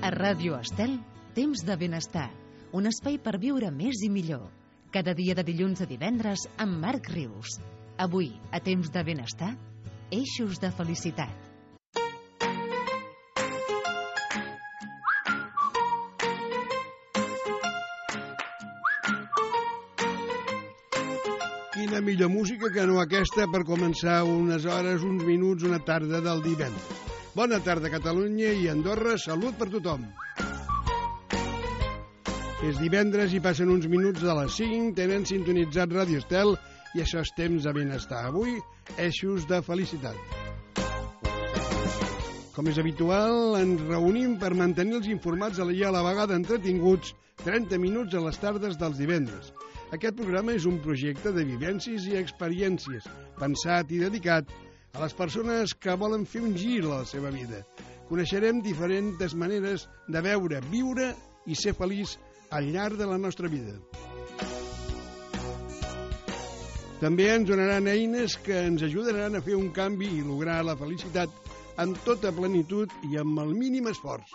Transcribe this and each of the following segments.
A Ràdio Estel, Temps de Benestar, un espai per viure més i millor. Cada dia de dilluns a divendres amb Marc Rius. Avui, a Temps de Benestar, eixos de felicitat. Quina millor música que no aquesta per començar unes hores, uns minuts, una tarda del divendres. Bona tarda, Catalunya i Andorra, salut per tothom. És divendres i passen uns minuts de les 5, tenen sintonitzat Ràdio Estel i això és Temps de Benestar. Avui, eixos de felicitat. Com és habitual, ens reunim per mantenir-los informats i a la vegada entretinguts 30 minuts a les tardes dels divendres. Aquest programa és un projecte de vivències i experiències, pensat i dedicat a les persones que volen fer un gir a la seva vida. Coneixerem diferents maneres de veure, viure i ser feliç al llarg de la nostra vida. També ens donaran eines que ens ajudaran a fer un canvi i lograr la felicitat amb tota plenitud i amb el mínim esforç.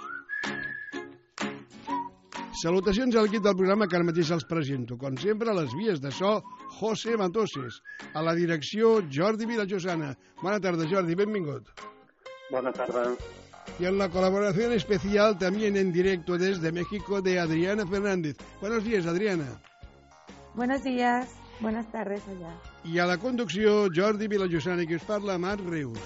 Salutacions a l'equip del programa que ara mateix els presento. Com sempre, a les vies de so, José Matoses. A la direcció, Jordi Vilallosana. Bona tarda, Jordi, benvingut. Bona tarda. Y en la colaboración especial, también en directo desde México, de Adriana Fernández. Buenos días, Adriana. Buenos días, buenas tardes allá. I a la conducció, Jordi Vilallosana, que us parla, Marc Rius.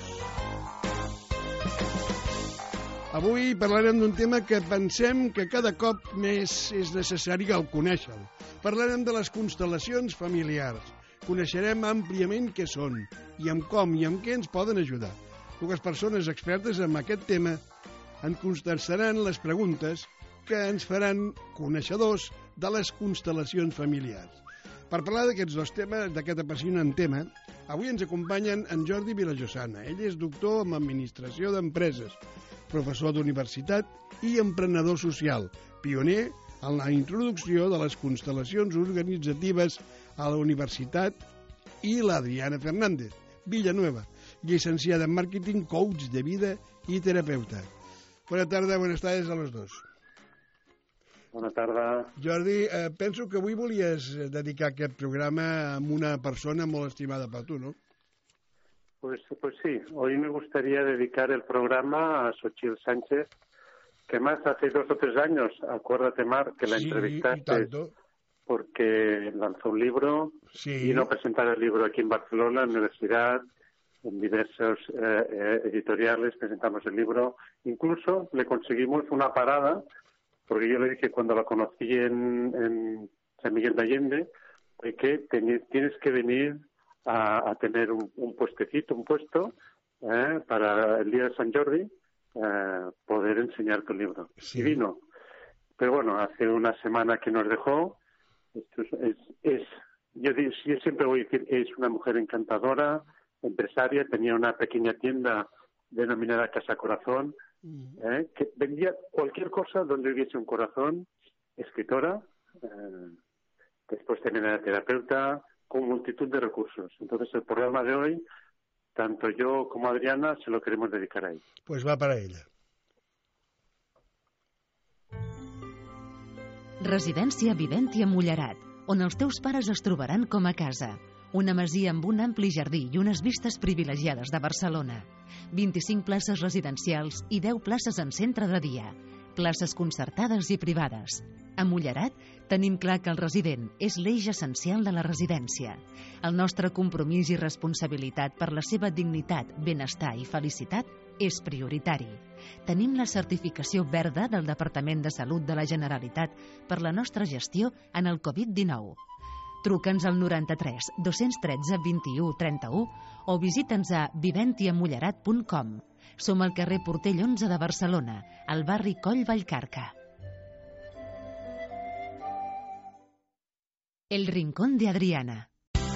Avui parlarem d'un tema que pensem que cada cop més és necessari el conèixer-lo. Parlarem de les constel·lacions familiars. Coneixerem àmpliament què són, i amb com i amb què ens poden ajudar. Dues persones expertes en aquest tema ens contestaran les preguntes que ens faran coneixedors de les constel·lacions familiars. Per parlar d'aquests dos temes, d'aquest apassionant tema, avui ens acompanyen en Jordi Vilallosana. Ell és doctor en Administració d'Empreses, professor d'universitat i emprenedor social, pioner en la introducció de les constel·lacions organitzatives a la universitat, i l'Adriana Fernández Villanueva, llicenciada en màrqueting, coach de vida i terapeuta. Bona tarda, buenas tardes a los dos. Bona tarda. Jordi, penso que avui volies dedicar aquest programa a una persona molt estimada per tu, ¿no? Pues sí, hoy me gustaría dedicar el programa a Xochitl Sánchez, que más hace 2 o 3 años, acuérdate, Mar, que la entrevistaste porque lanzó un libro, vino a presentar el libro aquí en Barcelona, en la universidad, en diversos editoriales presentamos el libro. Incluso le conseguimos una parada, porque yo le dije cuando la conocí en San Miguel de Allende, que tienes que venir a tener un puestecito, un puesto, para el día de San Jordi, poder enseñar tu libro. Sí. Y vino. Pero bueno, hace una semana que nos dejó. Yo siempre voy a decir que es una mujer encantadora, empresaria, tenía una pequeña tienda denominada Casa Corazón, que vendía cualquier cosa donde hubiese un corazón, escritora, después también era terapeuta, con multitud de recursos. Entonces el programa de hoy, tanto yo como Adriana, se lo queremos dedicar a ella. Pues va para ella. Residència Viventi a Mullerat, on els teus pares es trobaran com a casa. Una masia amb un ampli jardí i unes vistes privilegiades de Barcelona. 25 places residencials i 10 places en centre de dia. Places concertades i privades. A Mullerat tenim clar que el resident és l'eix essencial de la residència. El nostre compromís i responsabilitat per la seva dignitat, benestar i felicitat és prioritari. Tenim la certificació verda del Departament de Salut de la Generalitat per la nostra gestió en el Covid-19. Truca'ns al 93 213 21 31 o visita'ns a viventiamullerat.com. Som al carrer Portell 11 de Barcelona, al barri Coll Vallcarca. El Rincón de Adriana.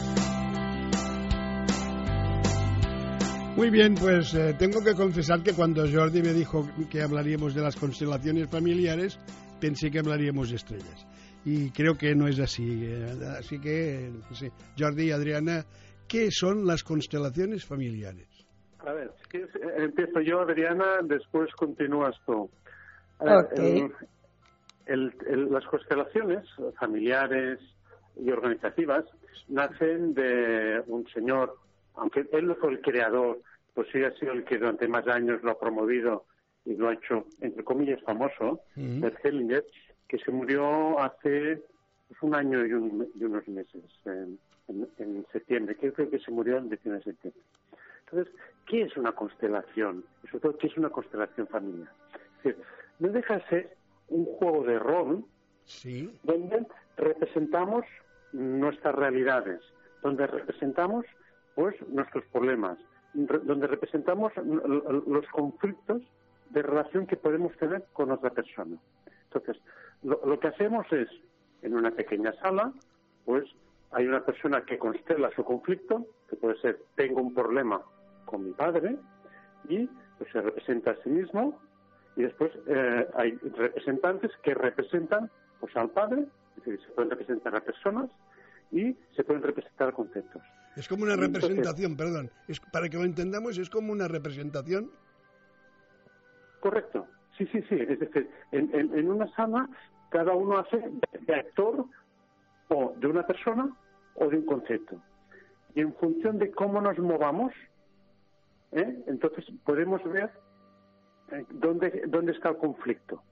Muy bien, pues tengo que confesar que cuando Jordi me dijo que hablaríamos de las constelaciones familiares, pensé que hablaríamos de estrellas. Y creo que no es así. Así que, sí. Jordi y Adriana, ¿qué son las constelaciones familiares? A ver, si quieres, empiezo yo, Adriana, después continúas tú. Las constelaciones familiares y organizativas nacen de un señor, aunque él no fue el creador, pues sí ha sido el que durante más años lo ha promovido y lo ha hecho, entre comillas, famoso, Bert Hellinger, que se murió hace un año y unos meses, en septiembre, creo que se murió el 19 de septiembre. Entonces, ¿qué es una constelación? Y sobre todo, ¿qué es una constelación familiar? Es decir, no deja de ser un juego de rol donde representamos nuestras realidades, donde representamos pues nuestros problemas, donde representamos los conflictos de relación que podemos tener con otra persona. Entonces, lo que hacemos es, en una pequeña sala, pues hay una persona que constela su conflicto, que puede ser, tengo un problema con mi padre, y pues se representa a sí mismo, y después hay representantes que representan pues al padre, es decir, se pueden representar a personas y se pueden representar conceptos. Es como una representación, perdón, para que lo entendamos, es como una representación. Correcto, sí, es decir, en una sala cada uno hace de actor o de una persona o de un concepto. Y en función de cómo nos movamos, entonces podemos ver dónde está el conflicto.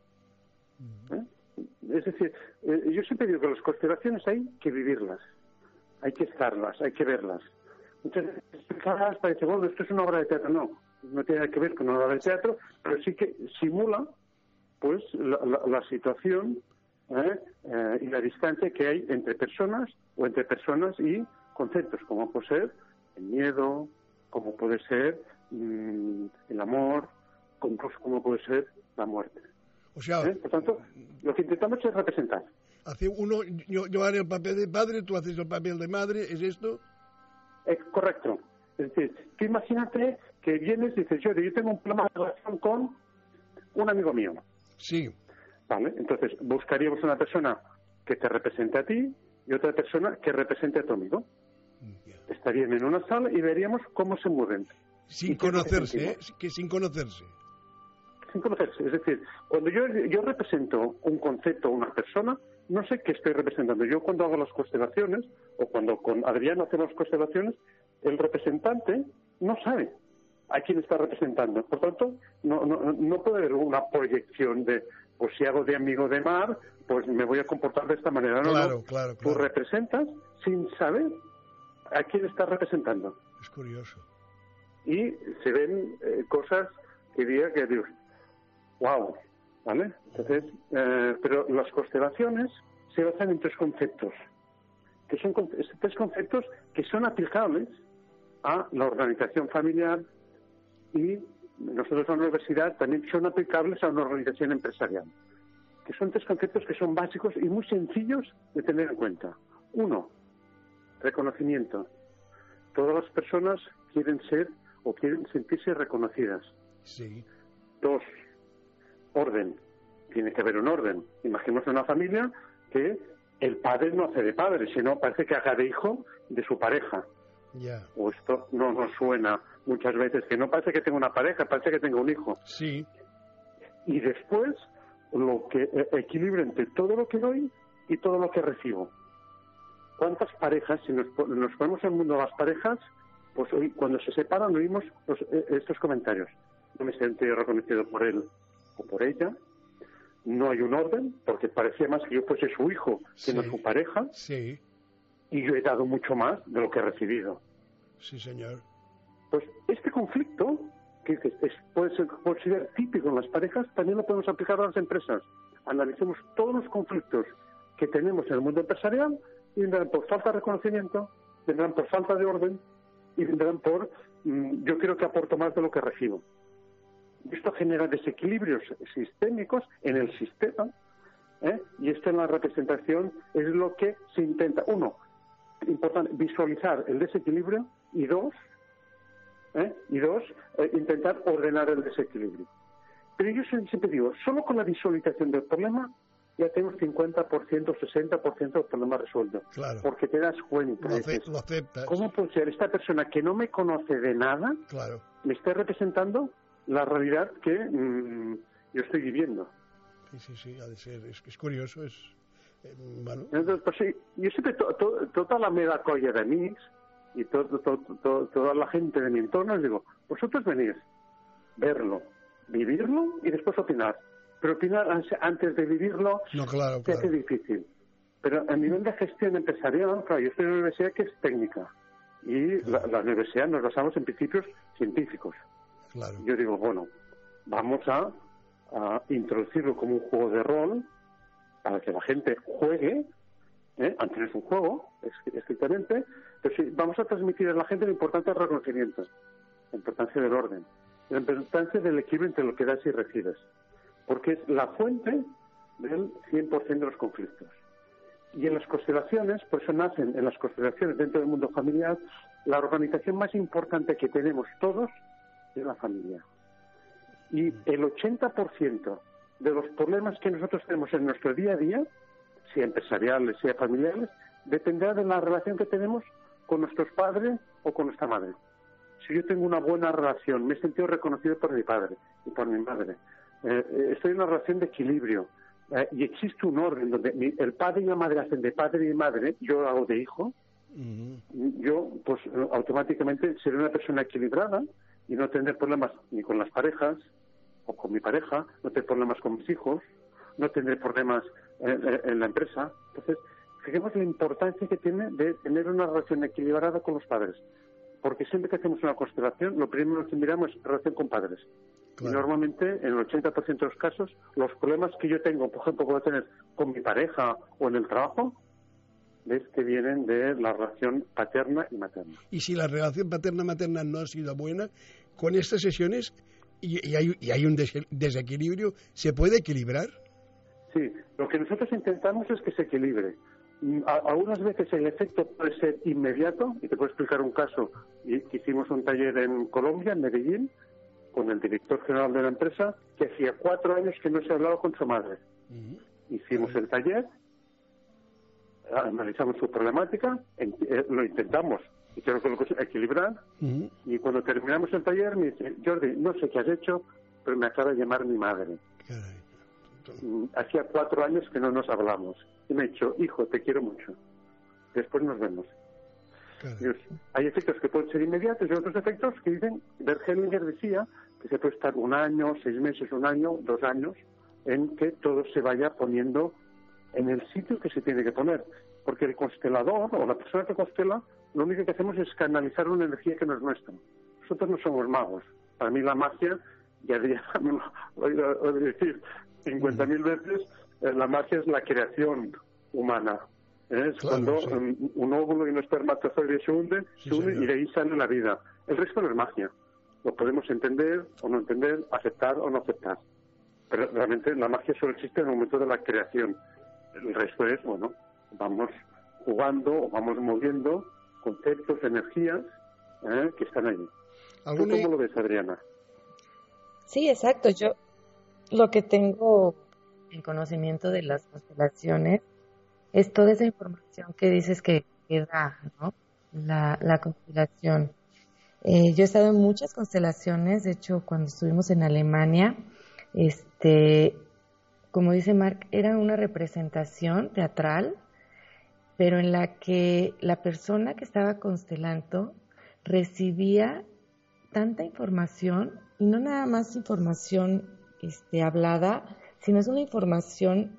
Es decir, yo siempre digo que las constelaciones hay que vivirlas, hay que estarlas, hay que verlas. Muchas veces explicadas parece, bueno, esto es una obra de teatro. No tiene nada que ver con una obra de teatro, pero sí que simula pues la situación y la distancia que hay entre personas o entre personas y conceptos, como puede ser el miedo, como puede ser el amor, como puede ser la muerte. O sea, por tanto, lo que intentamos es representar. Hace uno, yo haré el papel de padre, tú haces el papel de madre, ¿es esto? Correcto. Es decir, tú imagínate que vienes y dices, yo tengo un problema de relación con un amigo mío. Sí. Vale, entonces buscaríamos una persona que te represente a ti y otra persona que represente a tu amigo. Estarían en una sala y veríamos cómo se mueven. Sin conocerse, sin conocerse. Sin conocerse. Es decir, cuando yo represento un concepto a una persona, no sé qué estoy representando. Yo cuando hago las constelaciones, o cuando con Adrián hacemos las constelaciones, el representante no sabe a quién está representando. Por tanto, no puede haber una proyección de, pues si hago de amigo de Mar, pues me voy a comportar de esta manera. Claro. Tú representas sin saber a quién estás representando. Es curioso. Y se ven cosas que digo, wow, ¿vale? Entonces, pero las constelaciones se basan en tres conceptos, que son tres conceptos que son aplicables a la organización familiar y nosotros en la universidad también son aplicables a una organización empresarial, que son tres conceptos que son básicos y muy sencillos de tener en cuenta. Uno, reconocimiento. Todas las personas quieren ser o quieren sentirse reconocidas. Sí. Dos, orden. Tiene que haber un orden. Imaginemos una familia que el padre no hace de padre, sino parece que haga de hijo de su pareja. Yeah. O esto no nos suena muchas veces, que no parece que tenga una pareja, parece que tenga un hijo. Sí. Y después, lo que equilibra entre todo lo que doy y todo lo que recibo. ¿Cuántas parejas, si nos ponemos en el mundo de las parejas, pues hoy cuando se separan oímos estos comentarios? No me siento reconocido por él o por ella. No hay un orden, porque parecía más que yo fuese su hijo que no su pareja. Sí. Y yo he dado mucho más de lo que he recibido. Sí, señor. Pues este conflicto, que puede ser considerado típico en las parejas, también lo podemos aplicar a las empresas. Analicemos todos los conflictos que tenemos en el mundo empresarial y vendrán por falta de reconocimiento, vendrán por falta de orden y vendrán por yo creo que aporto más de lo que recibo. Esto genera desequilibrios sistémicos en el sistema, y esto en la representación es lo que se intenta. Uno, importante, visualizar el desequilibrio y dos, intentar ordenar el desequilibrio. Pero yo siempre digo, solo con la visualización del problema ya tenemos 50%, 60% del problema resuelto. Claro. Porque te das cuenta. Lo aceptas. ¿Cómo puede ser esta persona que no me conoce de nada, claro, me está representando la realidad que yo estoy viviendo. Sí, ha de ser, es curioso, bueno. Entonces, pues sí, yo siempre, toda la meva colla de amics y toda la gente de mi entorno, les digo, vosotros venís, verlo, vivirlo y después opinar. Pero opinar antes de vivirlo se hace difícil. Pero a nivel de gestión empresarial, claro, yo estoy en una universidad que es técnica y la universidad nos basamos en principios científicos. Claro. Yo digo, bueno, vamos a introducirlo como un juego de rol para que la gente juegue, antes es un juego, estrictamente, pero sí, vamos a transmitir a la gente la importancia del reconocimiento, la importancia del orden, la importancia del equilibrio entre lo que das y recibes, porque es la fuente del 100% de los conflictos. Y en las constelaciones, por eso nacen en las constelaciones dentro del mundo familiar, la organización más importante que tenemos todos es la familia. Y el 80% de los problemas que nosotros tenemos en nuestro día a día, sea empresariales, sea familiares, dependerá de la relación que tenemos con nuestros padres o con nuestra madre. Si yo tengo una buena relación, me he sentido reconocido por mi padre y por mi madre, estoy en una relación de equilibrio, y existe un orden donde el padre y la madre hacen de padre y madre, yo hago de hijo, yo pues automáticamente seré una persona equilibrada y no tendré problemas ni con las parejas o con mi pareja, no tendré problemas con mis hijos, no tendré problemas en la empresa. Entonces, fijemos la importancia que tiene de tener una relación equilibrada con los padres, porque siempre que hacemos una constelación, lo primero que miramos es relación con padres. Claro. Y normalmente, en el 80% de los casos, los problemas que yo tengo, por ejemplo, puedo tener con mi pareja o en el trabajo, ves que vienen de la relación paterna y materna. Y si la relación paterna-materna no ha sido buena, con estas sesiones y hay un desequilibrio, ¿se puede equilibrar? Sí, lo que nosotros intentamos es que se equilibre. Algunas veces el efecto puede ser inmediato, y te puedo explicar un caso. Hicimos un taller en Colombia, en Medellín, con el director general de la empresa, que hacía 4 años que no se hablaba con su madre. Hicimos el taller, analizamos su problemática, lo intentamos, y creo que lo equilibrar, y cuando terminamos el taller me dice, Jordi, no sé qué has hecho, pero me acaba de llamar mi madre. Hacía 4 años que no nos hablamos, y me ha dicho, hijo, te quiero mucho, después nos vemos. Dios, hay efectos que pueden ser inmediatos y otros efectos que dicen, Bert Hellinger decía que se puede estar 1 año, 6 meses, 1 año, 2 años, en que todo se vaya poniendo en el sitio que se tiene que poner. Porque el constelador o la persona que constela, lo único que hacemos es canalizar una energía que no es nuestra. Nosotros no somos magos. Para mí la magia, ya me lo he oído decir 50.000 veces, la magia es la creación humana. Es cuando un óvulo y un espermatozoide se unen y de ahí sale la vida. El resto no es magia. Lo podemos entender o no entender, aceptar o no aceptar. Pero realmente la magia solo existe en el momento de la creación. El resto es, bueno, vamos jugando o vamos moviendo conceptos, energías que están ahí. ¿Tú cómo lo ves, Adriana? Sí, exacto. Yo lo que tengo en conocimiento de las constelaciones es toda esa información que dices que da, ¿no? La constelación. Yo he estado en muchas constelaciones, de hecho, cuando estuvimos en Alemania, como dice Mark, era una representación teatral, pero en la que la persona que estaba constelando recibía tanta información, y no nada más información hablada, sino es una información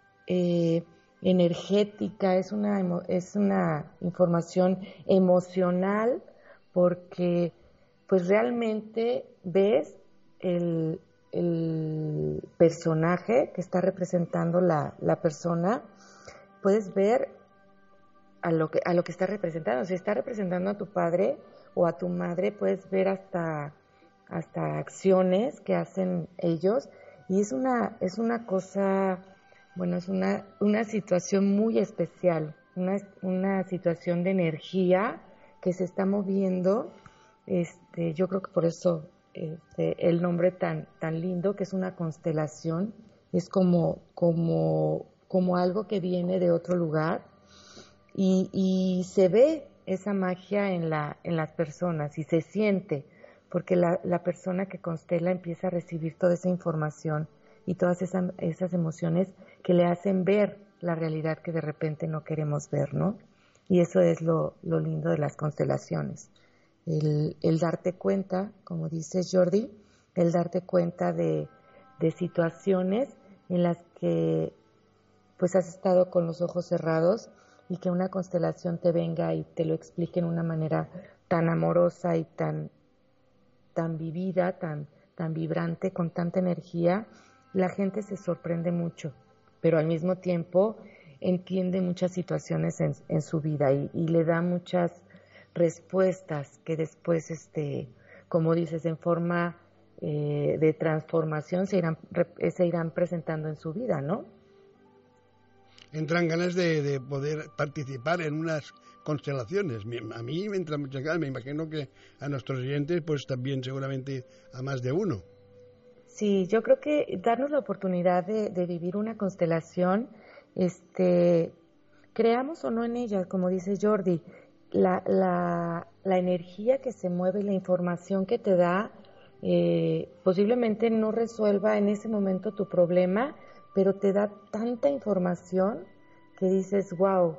energética, es una información emocional, porque pues realmente ves el personaje que está representando la persona, puedes ver a lo que está representando. Si está representando a tu padre o a tu madre, puedes ver hasta acciones que hacen ellos, y es una cosa, bueno, es una situación muy especial, una situación de energía que se está moviendo. Yo creo que por eso el nombre tan lindo, que es una constelación, es como algo que viene de otro lugar, y se ve esa magia en las personas y se siente, porque la persona que constela empieza a recibir toda esa información y todas esas emociones que le hacen ver la realidad que de repente no queremos ver, ¿no? Y eso es lo lindo de las constelaciones. El darte cuenta, como dice Jordi, el darte cuenta de situaciones en las que pues has estado con los ojos cerrados y que una constelación te venga y te lo explique en una manera tan amorosa y tan vivida, tan vibrante, con tanta energía, la gente se sorprende mucho, pero al mismo tiempo entiende muchas situaciones en su vida y le da muchas respuestas que después, como dices, en forma de transformación se irán presentando en su vida, ¿no? Entran ganas de poder participar en unas constelaciones. A mí me entra muchas ganas, me imagino que a nuestros oyentes pues también seguramente a más de uno. Sí, yo creo que darnos la oportunidad de vivir una constelación, creamos o no en ella, como dice Jordi, la energía que se mueve, la información que te da, posiblemente no resuelva en ese momento tu problema, pero te da tanta información que dices, wow,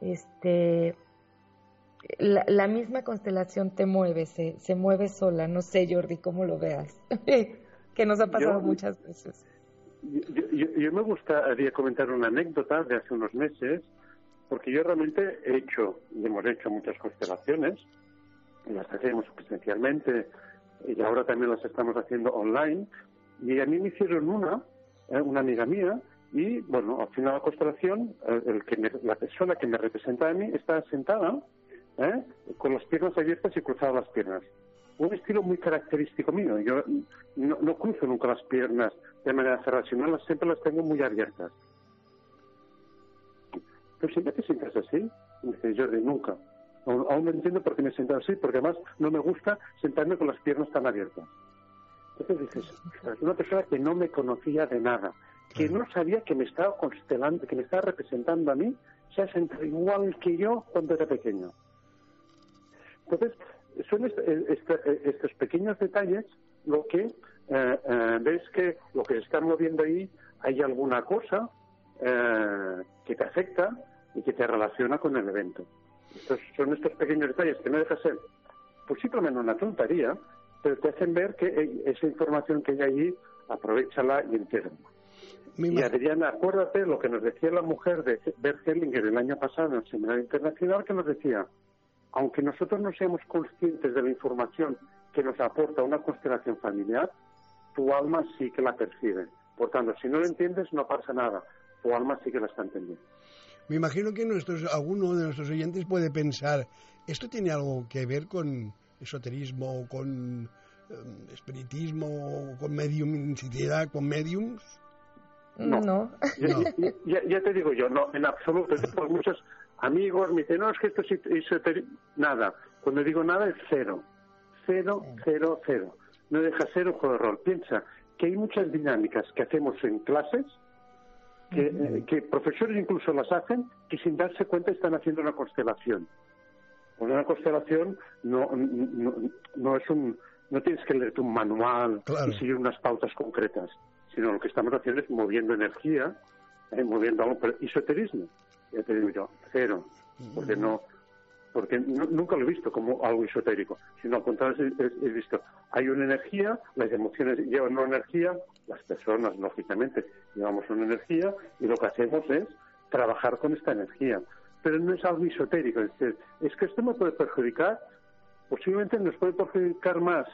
la misma constelación te mueve, se mueve sola. No sé, Jordi, cómo lo veas, que nos ha pasado muchas veces. Yo me gustaría comentar una anécdota de hace unos meses, porque yo realmente hemos hecho muchas constelaciones, las hacemos presencialmente y ahora también las estamos haciendo online, y a mí me hicieron una amiga mía, y bueno, al final de la constelación, la persona que me representa a mí está sentada con las piernas abiertas y cruzadas las piernas. Un estilo muy característico mío. Yo no cruzo nunca las piernas de manera cerrada, sino siempre las tengo muy abiertas. ¿Tú siempre te sientas así? Y me dice, Jordi, nunca. Aún no entiendo por qué me he sentado así, porque además no me gusta sentarme con las piernas tan abiertas. Entonces dices, es una persona que no me conocía de nada, que no sabía que me estaba constelando, que me estaba representando a mí, se ha sentado igual que yo cuando era pequeño. Entonces, son estos pequeños detalles lo que ves que lo que se está moviendo ahí, hay alguna cosa que te afecta y que te relaciona con el evento. Son estos pequeños detalles que no deja ser posiblemente una tontería, pero te hacen ver que esa información que hay allí, aprovéchala y entérala. Y Adriana, acuérdate lo que nos decía la mujer de Bert Hellinger el año pasado en el Seminario Internacional, que nos decía, aunque nosotros no seamos conscientes de la información que nos aporta una constelación familiar, tu alma sí que la percibe. Por tanto, si no lo entiendes, no pasa nada. Tu alma sí que la está entendiendo. Me imagino que alguno de nuestros oyentes puede pensar, ¿esto tiene algo que ver con esoterismo, con espiritismo, con mediumnicidad, con mediums? No. Ya te digo yo, no, en absoluto. Por muchos amigos me dicen, no, es que esto es esoterismo. Nada. Cuando digo nada es cero. Cero. No deja ser un juego de rol. Piensa que hay muchas dinámicas que hacemos en clases, que profesores incluso las hacen, que sin darse cuenta están haciendo una constelación. Una constelación no es no tienes que leerte un manual y seguir unas pautas concretas, sino lo que estamos haciendo es moviendo energía, moviendo algo. Pero esoterismo, ya te digo yo, cero, porque nunca lo he visto como algo esotérico, sino al contrario he visto, hay una energía, las emociones llevan una energía, las personas lógicamente llevamos una energía y lo que hacemos es trabajar con esta energía, pero no es algo esotérico, es decir, es que esto me puede perjudicar, posiblemente nos puede perjudicar más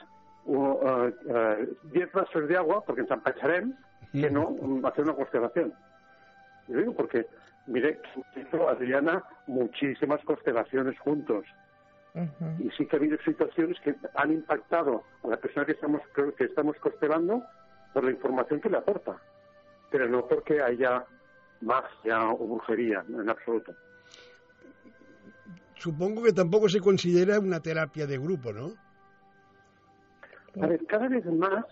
10 vasos de agua, porque ens empacharem, que no hacer una constelación. Yo digo porque, mire, hizo Adriana muchísimas constelaciones juntos. Y sí que ha habido situaciones que han impactado a la persona que estamos constelando por la información que le aporta, pero no porque haya magia o brujería, en absoluto. Supongo que tampoco se considera una terapia de grupo, ¿no? A ver, cada vez más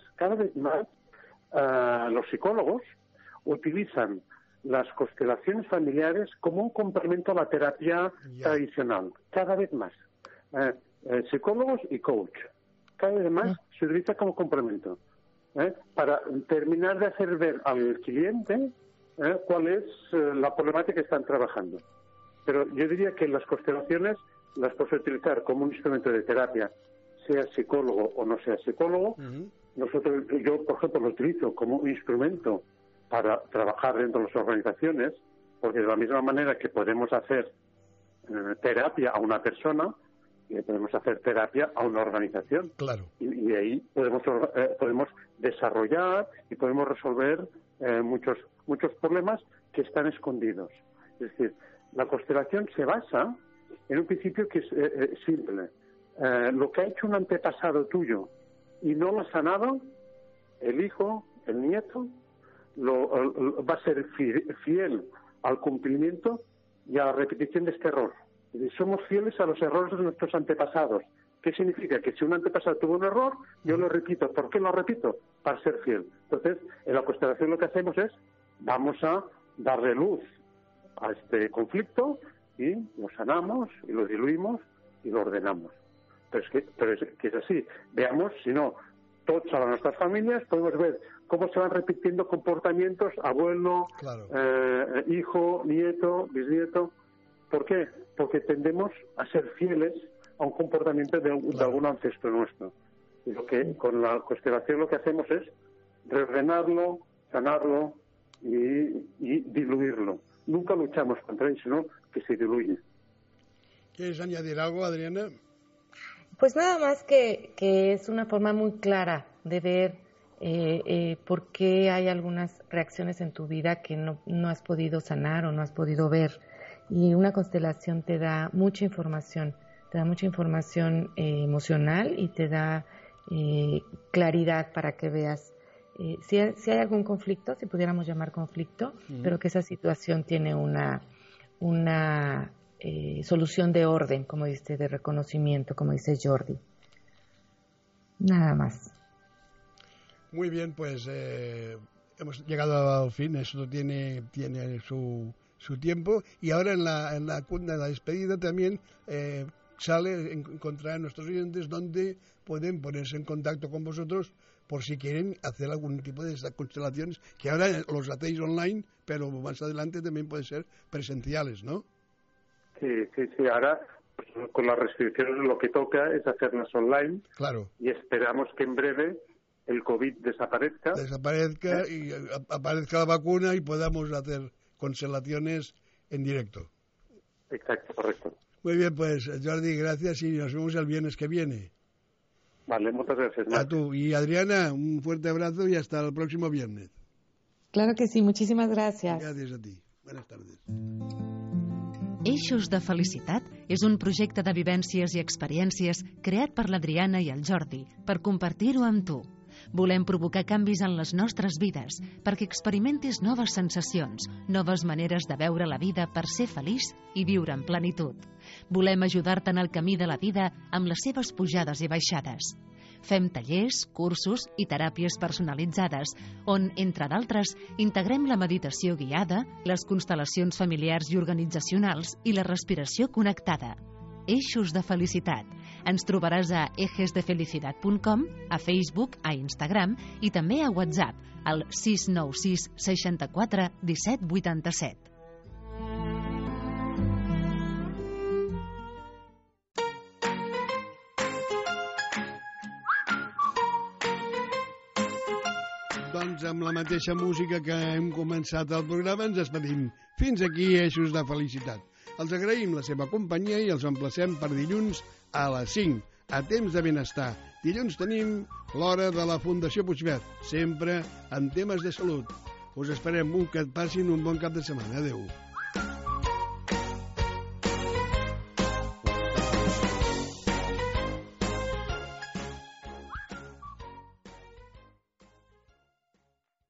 los psicólogos utilizan las constelaciones familiares como un complemento a la terapia tradicional. Cada vez más. Psicólogos y coach. Cada vez más se utiliza como complemento. para terminar de hacer ver al cliente cuál es la problemática que están trabajando. Pero yo diría que las constelaciones las puedes utilizar como un instrumento de terapia, sea psicólogo o no sea psicólogo. Yo, por ejemplo, lo utilizo como un instrumento para trabajar dentro de las organizaciones, porque de la misma manera que podemos hacer terapia a una persona, podemos hacer terapia a una organización. Claro. Y ahí podemos desarrollar y podemos resolver muchos problemas que están escondidos. Es decir, la constelación se basa en un principio que es simple. Lo que ha hecho un antepasado tuyo y no lo ha sanado, el hijo, el nieto, va a ser fiel al cumplimiento y a la repetición de este error. Somos fieles a los errores de nuestros antepasados. ¿Qué significa? Que si un antepasado tuvo un error, yo lo repito. ¿Por qué lo repito? Para ser fiel. Entonces, en la constelación lo que hacemos es, vamos a darle luz a este conflicto y lo sanamos, y lo diluimos, y lo ordenamos. Pero es que es así. Veamos, si no, todas nuestras familias podemos ver cómo se van repitiendo comportamientos, abuelo, claro, hijo, nieto, bisnieto. ¿Por qué? Porque tendemos a ser fieles a un comportamiento de algún ancestro nuestro. Y con la constelación lo que hacemos es reordenarlo, sanarlo y diluirlo. Nunca luchamos contra él, sino que se diluye. ¿Quieres añadir algo, Adriana? Pues nada más que es una forma muy clara de ver por qué hay algunas reacciones en tu vida que no has podido sanar o no has podido ver. Y una constelación te da mucha información emocional y te da claridad para que veas si hay algún conflicto, si pudiéramos llamar conflicto, pero que esa situación tiene una solución de orden, como dice, de reconocimiento, como dice Jordi. Nada más. Muy bien, pues hemos llegado al fin. Esto tiene su tiempo, y ahora en la despedida también encontrar a nuestros oyentes donde pueden ponerse en contacto con vosotros por si quieren hacer algún tipo de estas constelaciones, que ahora los hacéis online, pero más adelante también pueden ser presenciales, ¿no? Sí, ahora pues, con las restricciones lo que toca es hacerlas online. Claro. Y esperamos que en breve el COVID desaparezca y aparezca la vacuna y podamos hacer constelaciones en directo. Exacto, correcto. Muy bien, pues Jordi, gracias y nos vemos el viernes que viene. Vale, muchas gracias, Marc. A tú. Y Adriana, un fuerte abrazo y hasta el próximo viernes. Claro que sí, muchísimas gracias. Gràcies a ti. Buenas tardes. Eixos de Felicitat és un projecte de vivències i experiències creat per l'Adriana i el Jordi per compartir-ho amb tu. Volem provocar canvis en les nostres vides perquè experimentis noves sensacions, noves maneres de veure la vida per ser feliç i viure en plenitud. Volem ajudar-te en el camí de la vida amb les seves pujades i baixades. Fem tallers, cursos i teràpies personalitzades, on, entre d'altres, integrem la meditació guiada, les constel·lacions familiars i organitzacionals i la respiració connectada. Eixos de Felicitat. Ens trobaràs a ejesdefelicidad.com, a Facebook, a Instagram i també a WhatsApp, al 696 64 17 87. Doncs amb la mateixa música que hem començat el programa ens despedim. Fins aquí Eixos de Felicitat. Els agraïm la seva companyia i els emplacem per dilluns a les 5, a Temps de Benestar. Dilluns tenim l'hora de la Fundació Puigverd, sempre en temes de salut. Us esperem que et passin un bon cap de setmana. Adéu.